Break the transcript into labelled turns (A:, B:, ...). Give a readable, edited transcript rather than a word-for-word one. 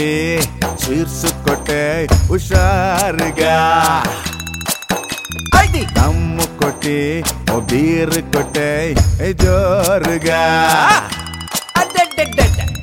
A: కొట్టి చీర్సు కొట్టే హుషారుగా దమ్ము కొట్టి ఓ బీరు కొట్టే జోరుగా